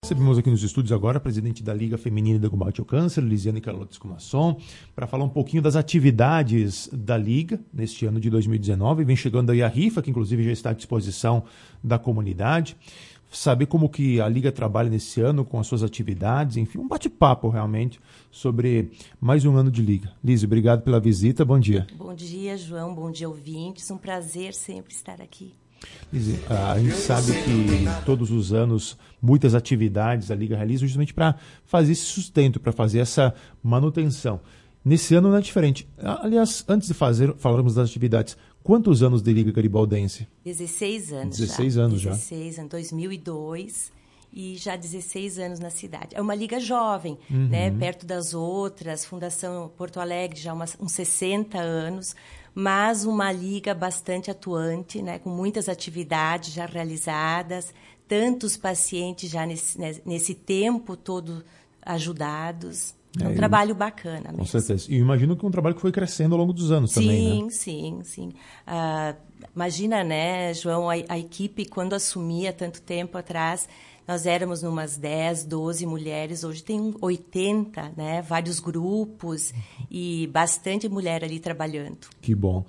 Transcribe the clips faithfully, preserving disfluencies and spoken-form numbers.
Recebemos aqui nos estúdios agora a presidente da Liga Feminina de Combate ao Câncer, Lisiane Carlotti Escumasson, para falar um pouquinho das atividades da Liga neste ano de dois mil e dezenove. Vem chegando aí a rifa, que inclusive já está à disposição da comunidade. Saber como que a Liga trabalha nesse ano com as suas atividades, enfim, um bate-papo realmente sobre mais um ano de Liga. Lise, obrigado pela visita, bom dia. Bom dia, João, bom dia, ouvintes. Um prazer sempre estar aqui. Lise, a gente sabe que todos os anos muitas atividades a Liga realiza justamente para fazer esse sustento, para fazer essa manutenção. Nesse ano não é diferente. Aliás, antes de fazer, falarmos das atividades, quantos anos de Liga Garibaldense? dezesseis anos dezesseis já. anos já. dezesseis anos, dois mil e dois, e já dezesseis anos na cidade. É uma liga jovem, uhum. né, perto das outras. Fundação Porto Alegre já umas, uns sessenta anos, mas uma liga bastante atuante, né, com muitas atividades já realizadas, tantos pacientes já nesse, nesse tempo todo ajudados. É um é, trabalho bacana mesmo. Com certeza. E imagino que é um trabalho que foi crescendo ao longo dos anos sim, também, né? Sim, sim, sim. Ah, imagina, né, João, a, a equipe, quando assumia tanto tempo atrás, nós éramos umas dez, doze mulheres, hoje tem oitenta, né, vários grupos e bastante mulher ali trabalhando. Que bom.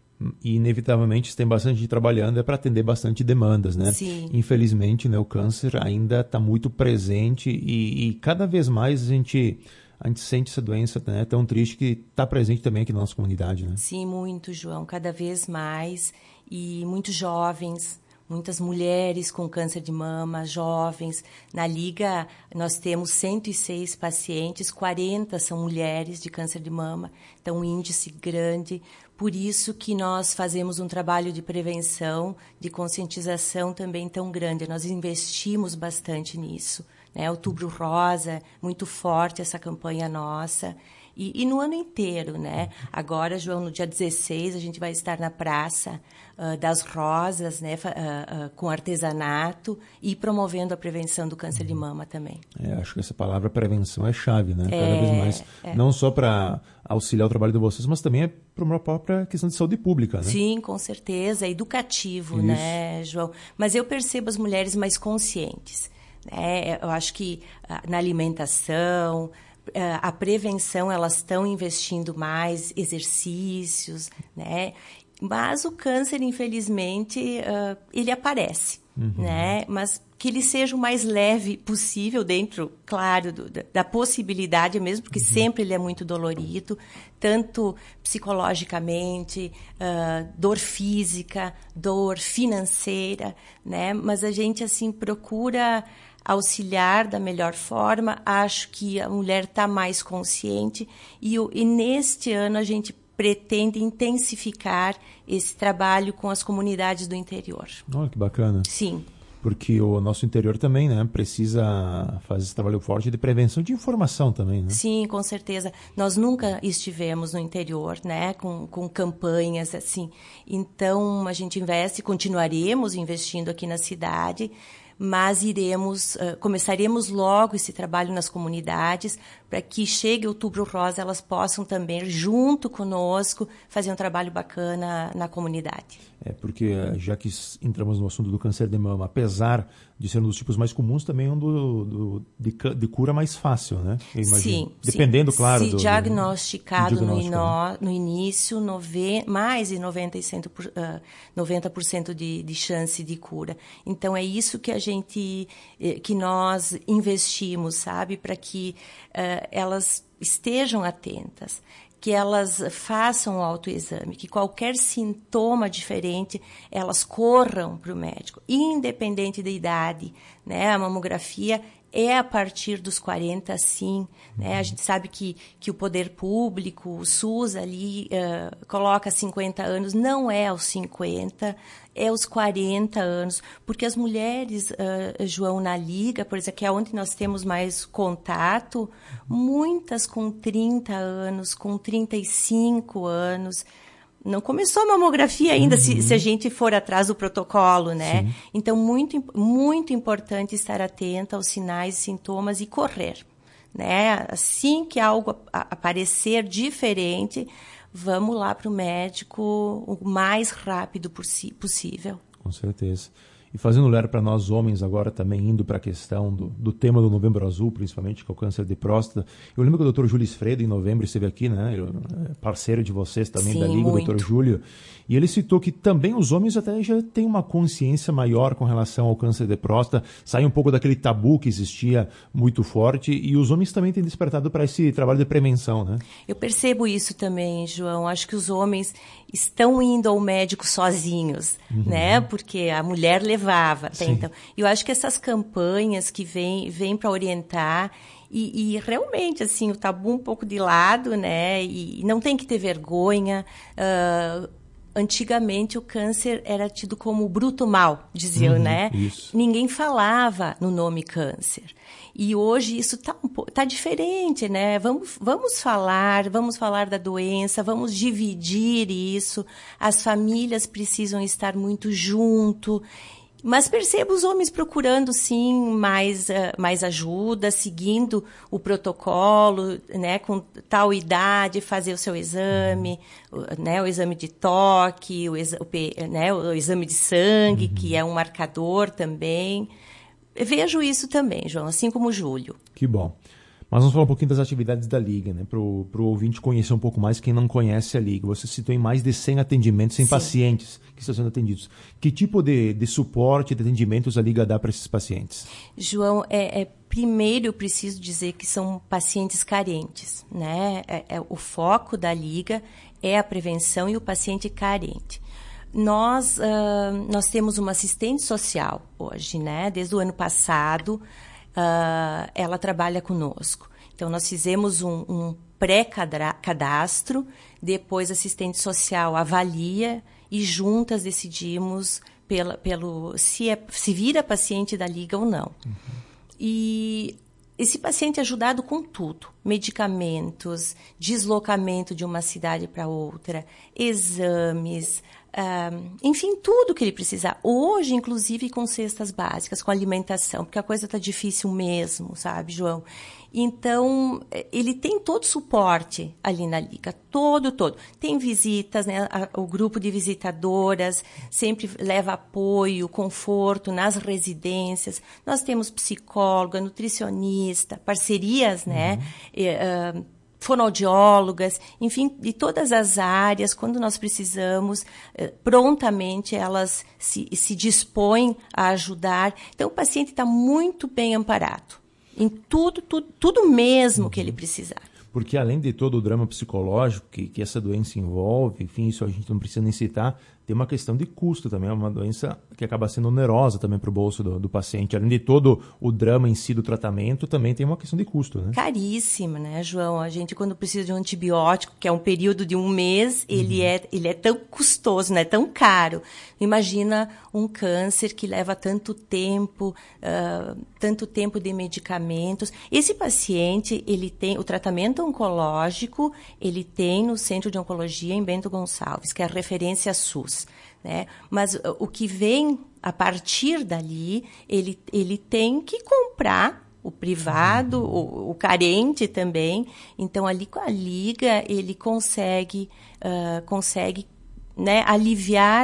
E, inevitavelmente, se tem bastante gente trabalhando, é para atender bastante demandas, né? Sim. Infelizmente, né, o câncer ainda está muito presente e, e cada vez mais a gente... A gente sente essa doença, né, tão triste que está presente também aqui na nossa comunidade, né? Sim, muito, João. Cada vez mais. E muitos jovens, muitas mulheres com câncer de mama, jovens. Na Liga, nós temos cento e seis pacientes, quarenta são mulheres de câncer de mama. Então, um índice grande. Por isso que nós fazemos um trabalho de prevenção, de conscientização também tão grande. Nós investimos bastante nisso. Né, Outubro Rosa, muito forte essa campanha nossa. E, e no ano inteiro, né? Agora, João, no dia dezesseis, a gente vai estar na Praça uh, das Rosas, né? Uh, uh, com artesanato e promovendo a prevenção do câncer de mama também. É, acho que essa palavra prevenção é chave, né? Cada é, vez mais. É. Não só para auxiliar o trabalho de vocês, mas também é para uma própria questão de saúde pública, né? Sim, com certeza. É educativo, Isso. né, João? Mas eu percebo as mulheres mais conscientes. É, eu acho que na alimentação, a prevenção, elas estão investindo mais, exercícios, né? Mas o câncer, infelizmente, ele aparece, uhum. né? Mas que ele seja o mais leve possível dentro, claro, do, da possibilidade mesmo, porque uhum. sempre ele é muito dolorido, tanto psicologicamente, uh, dor física, dor financeira, né? Mas a gente, assim, procura auxiliar da melhor forma. Acho que a mulher está mais consciente e, e neste ano a gente pretende intensificar esse trabalho com as comunidades do interior. Olha que bacana. Sim. Porque o nosso interior também, né, precisa fazer esse trabalho forte de prevenção, de informação também, né? Sim, com certeza. Nós nunca estivemos no interior, né, com, com campanhas assim. Então, a gente investe, continuaremos investindo aqui na cidade, mas iremos, uh, começaremos logo esse trabalho nas comunidades para que chegue Outubro Rosa, elas possam também, junto conosco, fazer um trabalho bacana na comunidade. É, porque já que entramos no assunto do câncer de mama, apesar de ser um dos tipos mais comuns, também é um do, do, de, de cura mais fácil, né? Eu imagino. Sim. Dependendo, sim. claro. Se do, diagnosticado, do diagnóstico, no, né? no início, nove, mais de noventa por cento de, de chance de cura. Então, é isso que a gente, que nós investimos, sabe? Para que uh, elas estejam atentas, que elas façam o autoexame, que qualquer sintoma diferente, elas corram para o médico, independente da idade, né? A mamografia é a partir dos quarenta, sim, né? A gente sabe que, que o poder público, o SUS ali, uh, coloca cinquenta anos, não é aos cinquenta, é aos quarenta anos, porque as mulheres, uh, João, na Liga, por exemplo, que é onde nós temos mais contato, muitas com trinta anos, com trinta e cinco anos, não começou a mamografia ainda, uhum. se, se a gente for atrás do protocolo, né? Sim. Então, muito, muito importante estar atenta aos sinais, sintomas e correr, né? Assim que algo aparecer diferente, vamos lá para o médico o mais rápido possível. Com certeza. E fazendo olhar para nós homens agora também, indo para a questão do, do tema do Novembro Azul, principalmente, que é o câncer de próstata. Eu lembro que o doutor Júlio Sfredo, em novembro, esteve aqui, né? Ele é parceiro de vocês também, Sim, da Liga, muito. o doutor Júlio. E ele citou que também os homens até já têm uma consciência maior com relação ao câncer de próstata, sai um pouco daquele tabu que existia muito forte, e os homens também têm despertado para esse trabalho de prevenção, né? Eu percebo isso também, João. Acho que os homens estão indo ao médico sozinhos, uhum. né? Porque a mulher levava até Sim. então. E eu acho que essas campanhas que vêm vêm para orientar e, e realmente, assim, o tabu um pouco de lado, né? E não tem que ter vergonha. Uh, Antigamente o câncer era tido como bruto mal, diziam, uhum, né? Isso. Ninguém falava no nome câncer. E hoje isso está um tá diferente, né? Vamos, vamos falar, vamos falar da doença, vamos dividir isso. As famílias precisam estar muito junto. Mas percebo os homens procurando, sim, mais, uh, mais ajuda, seguindo o protocolo, né, com tal idade, fazer o seu exame, uhum. o, né, o exame de toque, o, exa o, né, o exame de sangue, uhum. que é um marcador também. Eu vejo isso também, João, assim como o Júlio. Que bom. Mas vamos falar um pouquinho das atividades da Liga, né? Para o ouvinte conhecer um pouco mais, quem não conhece a Liga. Você citou em mais de cem atendimentos, cem Sim. pacientes que estão sendo atendidos. Que tipo de, de suporte, de atendimentos a Liga dá para esses pacientes? João, é, é, primeiro eu preciso dizer que são pacientes carentes, né? É, é, o foco da Liga é a prevenção e o paciente carente. Nós, uh, nós temos uma assistente social hoje, né? Desde o ano passado, Uh, ela trabalha conosco. Então, nós fizemos um, um pré-cadastro, depois a assistente social avalia e juntas decidimos pela, pelo, se, é, se vira paciente da Liga ou não. Uhum. E esse paciente é ajudado com tudo, medicamentos, deslocamento de uma cidade para outra, exames, Uh, enfim, tudo que ele precisar. Hoje, inclusive, com cestas básicas, com alimentação, porque a coisa está difícil mesmo, sabe, João? Então, ele tem todo o suporte ali na Liga, todo, todo. Tem visitas, né? O grupo de visitadoras sempre leva apoio, conforto nas residências. Nós temos psicóloga, nutricionista, parcerias, uhum. né? E, uh, fonoaudiólogas, enfim, de todas as áreas, quando nós precisamos, prontamente elas se, se dispõem a ajudar. Então, o paciente está muito bem amparado em tudo, tudo, tudo mesmo que ele precisar. Porque além de todo o drama psicológico que, que essa doença envolve, enfim, isso a gente não precisa nem citar, tem uma questão de custo também, é uma doença que acaba sendo onerosa também para o bolso do, do paciente. Além de todo o drama em si do tratamento, também tem uma questão de custo, né? Caríssima, né, João? A gente, quando precisa de um antibiótico, que é um período de um mês, uhum. ele, é, ele é tão custoso, né? Tão caro. Imagina um câncer que leva tanto tempo, uh, tanto tempo de medicamentos. Esse paciente, ele tem o tratamento oncológico, ele tem no Centro de Oncologia em Bento Gonçalves, que é a referência SUS. Né? Mas uh, o que vem a partir dali, ele, ele tem que comprar o privado, o, o carente também. Então, ali com a Liga, ele consegue, uh, consegue né, aliviar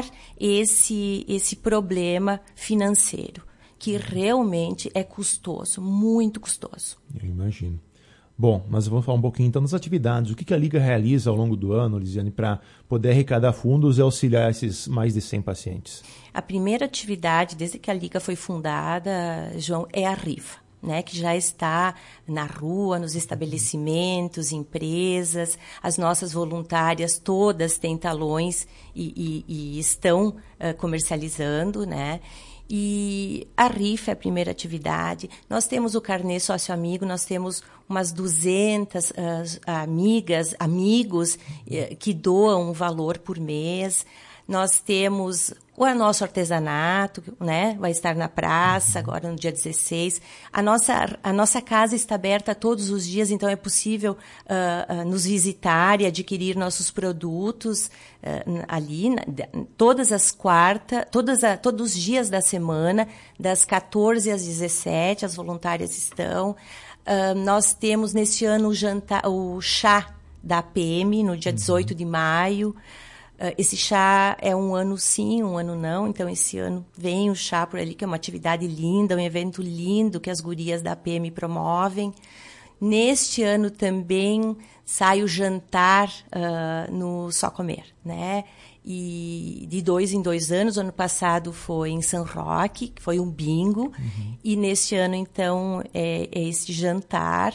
esse, esse problema financeiro, que realmente é custoso, muito custoso. Eu imagino. Bom, mas vamos falar um pouquinho então das atividades. O que a Liga realiza ao longo do ano, Lisiane, para poder arrecadar fundos e auxiliar esses mais de cem pacientes? A primeira atividade, desde que a Liga foi fundada, João, é a rifa, né, que já está na rua, nos estabelecimentos, empresas. As nossas voluntárias todas têm talões e, e, e estão uh, comercializando, né? E a rifa é a primeira atividade. Nós temos o carnê sócio-amigo, nós temos umas duzentas uh, amigas, amigos uh, que doam um valor por mês. Nós temos o nosso artesanato, né? Vai estar na praça, agora no dia dezesseis. A nossa, a nossa casa está aberta todos os dias, então é possível uh, uh, nos visitar e adquirir nossos produtos uh, ali, na, todas as quartas, todas a, todos os dias da semana, das quatorze às dezessete, as voluntárias estão. Uh, nós temos neste ano o, jantar, o chá da A P M, no dia dezoito de maio. Uh, esse chá é um ano sim, um ano não. Então, esse ano vem o chá por ali, que é uma atividade linda, um evento lindo que as gurias da P M promovem. Neste ano também sai o jantar uh, no Só Comer, né? E de dois em dois anos, o ano passado foi em São Roque, que foi um bingo, uhum. E neste ano, então, é, é esse jantar.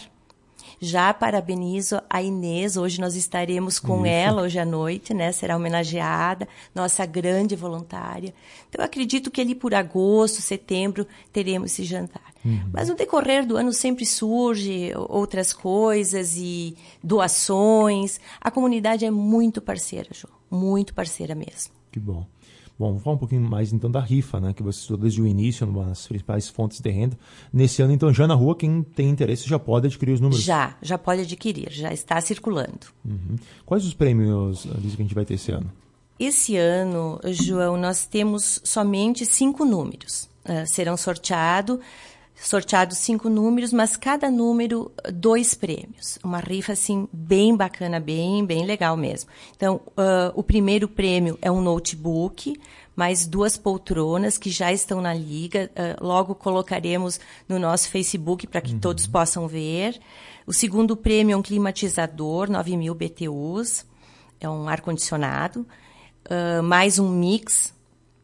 Já parabenizo a Inês, hoje nós estaremos com Isso. ela, hoje à noite, né? Será homenageada, nossa grande voluntária. Então, eu acredito que ali por agosto, setembro, teremos esse jantar. Uhum. Mas no decorrer do ano sempre surge outras coisas e doações. A comunidade é muito parceira, João, muito parceira mesmo. Que bom. Bom, vamos falar um pouquinho mais então da rifa, né, que você estudou desde o início, uma das principais fontes de renda. Nesse ano, então, já na rua, quem tem interesse já pode adquirir os números? Já, já pode adquirir, já está circulando. Uhum. Quais os prêmios, Lisa, que a gente vai ter esse ano? Esse ano, João, nós temos somente cinco números. Uh, serão sorteados sorteados cinco números, mas cada número, dois prêmios. Uma rifa, assim, bem bacana, bem, bem legal mesmo. Então, uh, o primeiro prêmio é um notebook, mais duas poltronas que já estão na liga. Uh, logo colocaremos no nosso Facebook para que uhum. todos possam ver. O segundo prêmio é um climatizador, nove mil B T Us, é um ar-condicionado, uh, mais um mix.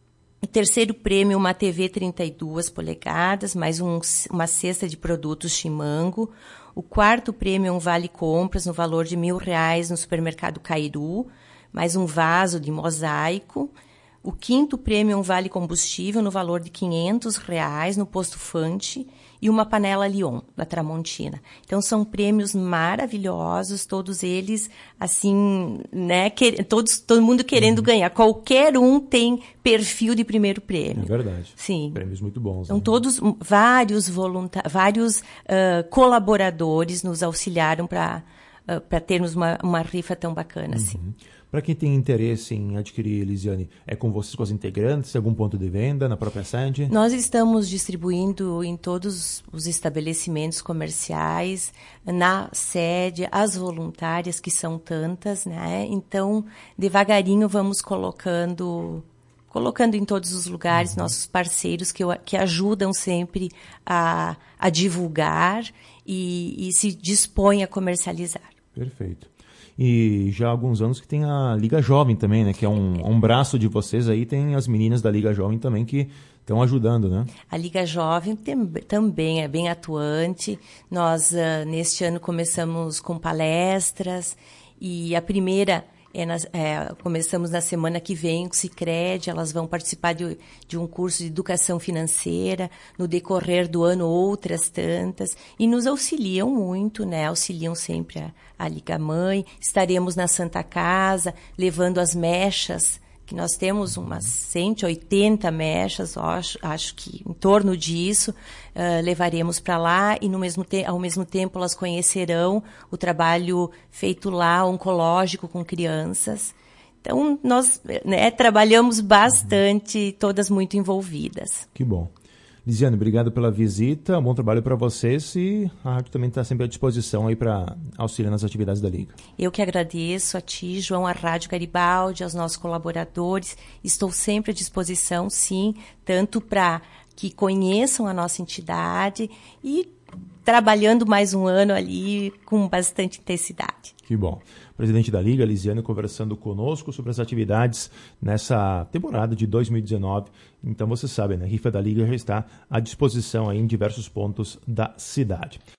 O terceiro prêmio, uma T V trinta e duas polegadas, mais um, uma cesta de produtos Chimango. O quarto prêmio é um vale-compras no valor de mil reais no supermercado Cairu, mais um vaso de mosaico. O quinto prêmio é um vale-combustível no valor de quinhentos reais no posto Fante e uma panela Lyon, da Tramontina. Então, são prêmios maravilhosos, todos eles, assim, né, que, todos, todo mundo querendo uhum. ganhar. Qualquer um tem perfil de primeiro prêmio. É verdade. Sim. Prêmios muito bons. Então, né? todos, vários, volunta- vários uh, colaboradores nos auxiliaram para uh, para termos uma, uma rifa tão bacana uhum. assim. Para quem tem interesse em adquirir, Elisiane, é com vocês, com as integrantes, algum ponto de venda na própria sede? Nós estamos distribuindo em todos os estabelecimentos comerciais, na sede, as voluntárias, que são tantas, né? Então, devagarinho vamos colocando, colocando em todos os lugares uhum. nossos parceiros que, que ajudam sempre a, a divulgar e, e se dispõem a comercializar. Perfeito. E já há alguns anos que tem a Liga Jovem também, né? Que é um, um braço de vocês aí, tem as meninas da Liga Jovem também que estão ajudando, né? A Liga Jovem tem, também é bem atuante. Nós, uh, neste ano, começamos com palestras e a primeira... É nas, é, começamos na semana que vem com o Sicredi, elas vão participar de, de um curso de educação financeira, no decorrer do ano outras tantas, e nos auxiliam muito, né? Auxiliam sempre a, a Liga Mãe. Estaremos na Santa Casa, levando as mechas, que nós temos umas cento e oitenta mechas, acho, acho que em torno disso, uh, levaremos para lá e no mesmo te- ao mesmo tempo elas conhecerão o trabalho feito lá, oncológico com crianças. Então, nós né, trabalhamos bastante, todas muito envolvidas. Que bom. Lisiane, obrigado pela visita, bom trabalho para vocês e a rádio também está sempre à disposição aí para auxiliar nas atividades da Liga. Eu que agradeço a ti, João, a Rádio Garibaldi, aos nossos colaboradores. Estou sempre à disposição, sim, tanto para que conheçam a nossa entidade e trabalhando mais um ano ali com bastante intensidade. Que bom. Presidente da Liga, Lisiane, conversando conosco sobre as atividades nessa temporada de dois mil e dezenove. Então, você sabe, né? A rifa da Liga já está à disposição aí em diversos pontos da cidade.